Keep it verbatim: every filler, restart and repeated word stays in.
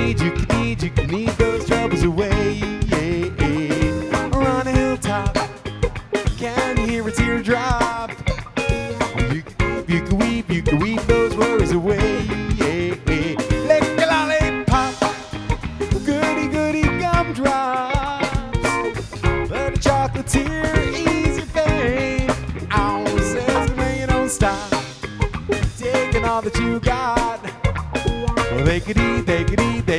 need, you can need, you can need those troubles away. Yeah, yeah. Or on a hilltop, can you hear a teardrop? You can, you can weep, you can weep those worries away. Yeah, yeah. Lick a lollipop, goody goody gumdrops. Let a chocolatier ease your pain. Ow, says man, you don't stop taking all that you got. Well, they could eat, they could eat, they